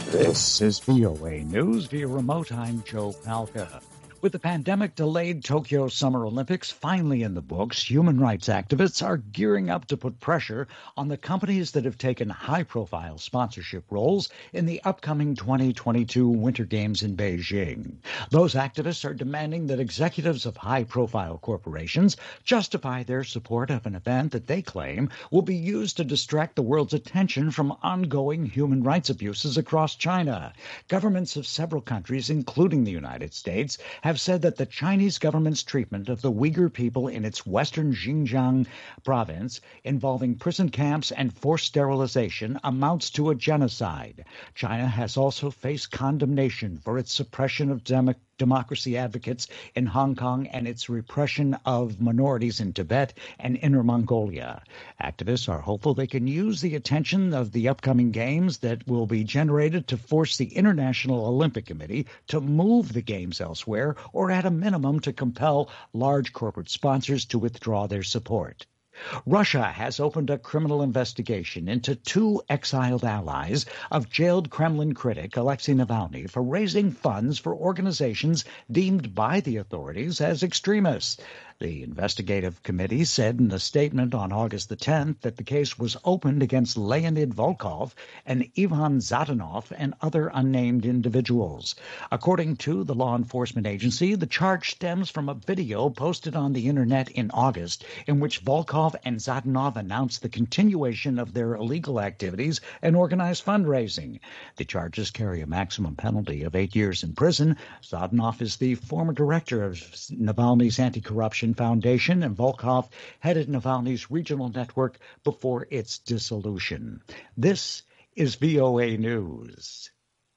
This is VOA News via remote. I'm Joe Palca. With the pandemic-delayed Tokyo Summer Olympics finally in the books, human rights activists are gearing up to put pressure on the companies that have taken high-profile sponsorship roles in the upcoming 2022 Winter Games in Beijing. Those activists are demanding that executives of high-profile corporations justify their support of an event that they claim will be used to distract the world's attention from ongoing human rights abuses across China. Governments of several countries, including the United States, have said that the Chinese government's treatment of the Uyghur people in its western Xinjiang province, involving prison camps and forced sterilization, amounts to a genocide. China has also faced condemnation for its suppression of democracy advocates in Hong Kong and its repression of minorities in Tibet and Inner Mongolia. Activists are hopeful they can use the attention of the upcoming games that will be generated to force the International Olympic Committee to move the games elsewhere, or at a minimum to compel large corporate sponsors to withdraw their support. Russia has opened a criminal investigation into two exiled allies of jailed Kremlin critic Alexei Navalny for raising funds for organizations deemed by the authorities as extremists. The investigative committee said in a statement on August the 10th that the case was opened against Leonid Volkov and Ivan Zadanov and other unnamed individuals. According to the law enforcement agency, the charge stems from a video posted on the internet in August in which Volkov and Zadanov announced the continuation of their illegal activities and organized fundraising. The charges carry a maximum penalty of 8 years in prison. Zadanov is the former director of Navalny's anti-corruption Foundation, and Volkov headed Navalny's regional network before its dissolution. This is VOA News.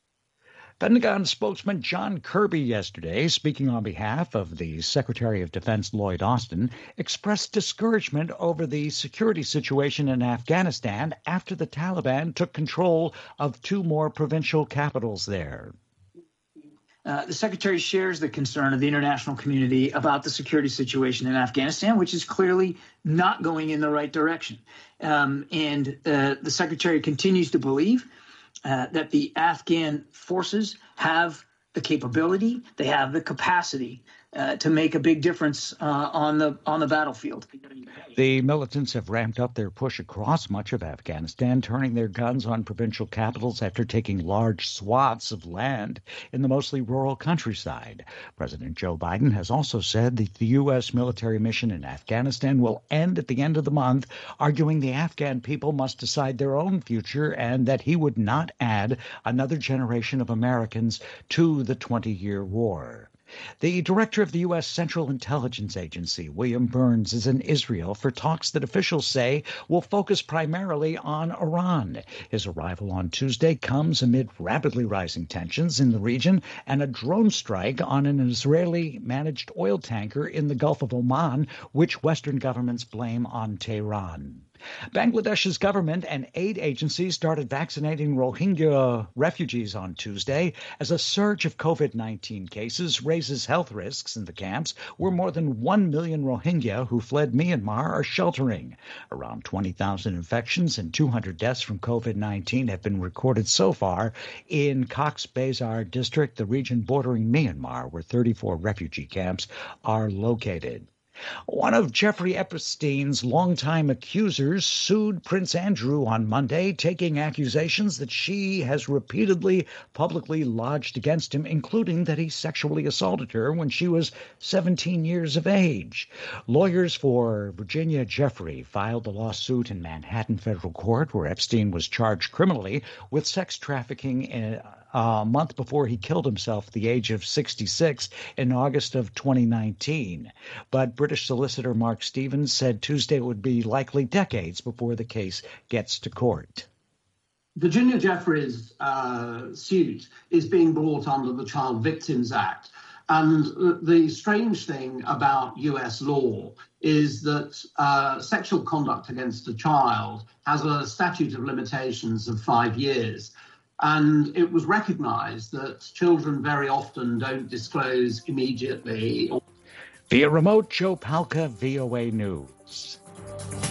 Pentagon spokesman John Kirby yesterday, speaking on behalf of the Secretary of Defense Lloyd Austin, expressed discouragement over the security situation in Afghanistan after the Taliban took control of two more provincial capitals there. The Secretary shares the concern of the international community about the security situation in Afghanistan, which is clearly not going in the right direction. The Secretary continues to believe that the Afghan forces have the capability, they have the capacity to make a big difference on the battlefield. The militants have ramped up their push across much of Afghanistan, turning their guns on provincial capitals after taking large swaths of land in the mostly rural countryside. President Joe Biden has also said that the U.S. military mission in Afghanistan will end at the end of the month, arguing the Afghan people must decide their own future and that he would not add another generation of Americans to the 20-year war. The director of the U.S. Central Intelligence Agency, William Burns, is in Israel for talks that officials say will focus primarily on Iran. His arrival on Tuesday comes amid rapidly rising tensions in the region and a drone strike on an Israeli-managed oil tanker in the Gulf of Oman, which Western governments blame on Tehran. Bangladesh's government and aid agencies started vaccinating Rohingya refugees on Tuesday as a surge of COVID-19 cases raises health risks in the camps where more than 1 million Rohingya who fled Myanmar are sheltering. Around 20,000 infections and 200 deaths from COVID-19 have been recorded so far in Cox's Bazar district, the region bordering Myanmar, where 34 refugee camps are located. One of Jeffrey Epstein's longtime accusers sued Prince Andrew on Monday, taking accusations that she has repeatedly publicly lodged against him, including that he sexually assaulted her when she was 17 years of age. Lawyers for Virginia Jeffrey filed the lawsuit in Manhattan federal court, where Epstein was charged criminally with sex trafficking a month before he killed himself at the age of 66 in August of 2019. But British solicitor Mark Stevens said Tuesday it would be likely decades before the case gets to court. Virginia Jeffrey's suit is being brought under the Child Victims Act. And the strange thing about US law is that sexual conduct against a child has a statute of limitations of 5 years. And it was recognized that children very often don't disclose immediately. Via remote, Joe Palca, VOA News.